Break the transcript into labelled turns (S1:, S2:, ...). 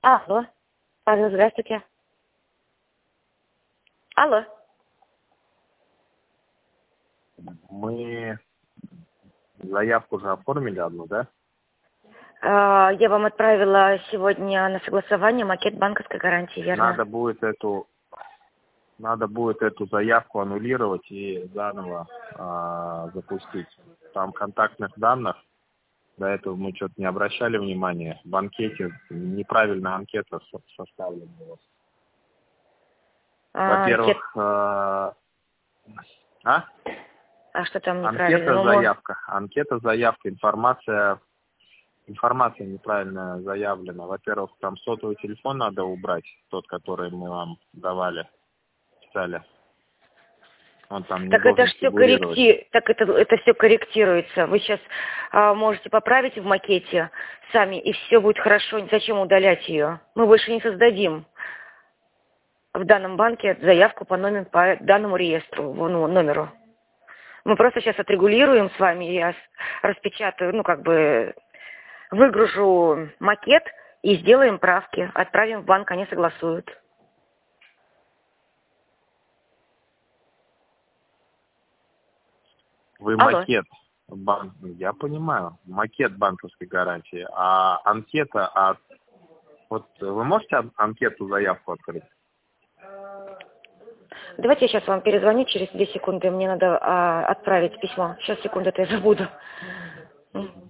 S1: Алло. Алло, здравствуйте. Алло.
S2: Мы заявку уже оформили одну, да?
S1: Я вам отправила сегодня на согласование макет банковской гарантии, верно?
S2: Надо будет эту заявку аннулировать и заново запустить. Там контактных данных, до этого мы что-то не обращали внимания. В анкете неправильная анкета составлена у вас. Во-первых,
S1: что там неправильно?
S2: Анкета, заявка, информация неправильно заявлена. Во-первых, там сотовый телефон надо убрать, тот, который мы вам давали, писали. Он там не должен фигурировать.
S1: Это все корректируется. Вы сейчас можете поправить в макете сами, и все будет хорошо. Зачем удалять ее? Мы больше не создадим в данном банке заявку по данному реестру, номеру. Мы просто сейчас отрегулируем с вами, я распечатаю, выгружу макет и сделаем правки. Отправим в банк, они согласуют.
S2: Вы
S1: Алло.
S2: Я понимаю, макет банковской гарантии, а анкета, вот вы можете анкету, заявку открыть?
S1: Давайте я сейчас вам перезвоню через 2 секунды, мне надо отправить письмо. Сейчас, секунду, это я забуду.